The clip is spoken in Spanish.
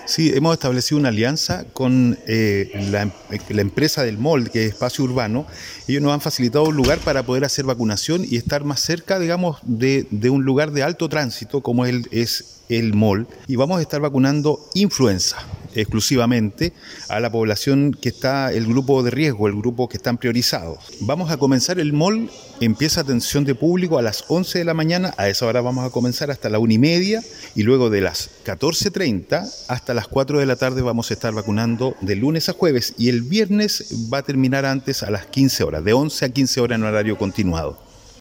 Sí, hemos establecido una alianza con la empresa del MOL, que es Espacio Urbano. Ellos nos han facilitado un lugar para poder hacer vacunación y estar más cerca, digamos, de un lugar de alto tránsito como es el MOL. Y vamos a estar vacunando influenza exclusivamente a la población que está, el grupo de riesgo, el grupo que están priorizados. Vamos a comenzar el MOL, empieza atención de público a las 11 de la mañana, a esa hora vamos a comenzar hasta la 1:30 y luego de las 14:30 hasta las 4 de la tarde vamos a estar vacunando de lunes a jueves y el viernes va a terminar antes a las 15 horas, de 11 a 15 horas en horario continuado.